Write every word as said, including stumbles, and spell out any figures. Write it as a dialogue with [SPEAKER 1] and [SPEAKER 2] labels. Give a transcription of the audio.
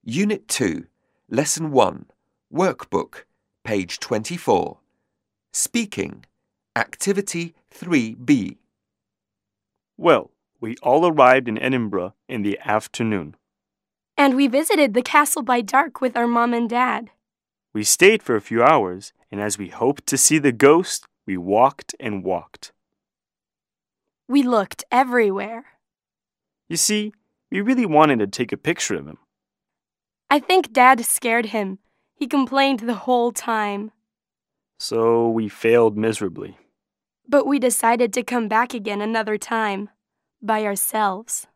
[SPEAKER 1] Unit two, Lesson one, Workbook, page twenty-four. Speaking, Activity three B.
[SPEAKER 2] Well, we all arrived in Edinburgh in the afternoon.
[SPEAKER 3] And we visited the castle by dark with our mom and dad.
[SPEAKER 2] We stayed for a few hours, and as we hoped to see the ghost, we walked and walked.
[SPEAKER 3] We looked everywhere.
[SPEAKER 2] You see, we really wanted to take a picture of him.
[SPEAKER 3] I think Dad scared him. He complained the whole time.
[SPEAKER 2] So we failed miserably.
[SPEAKER 3] But we decided to come back again another time, by ourselves.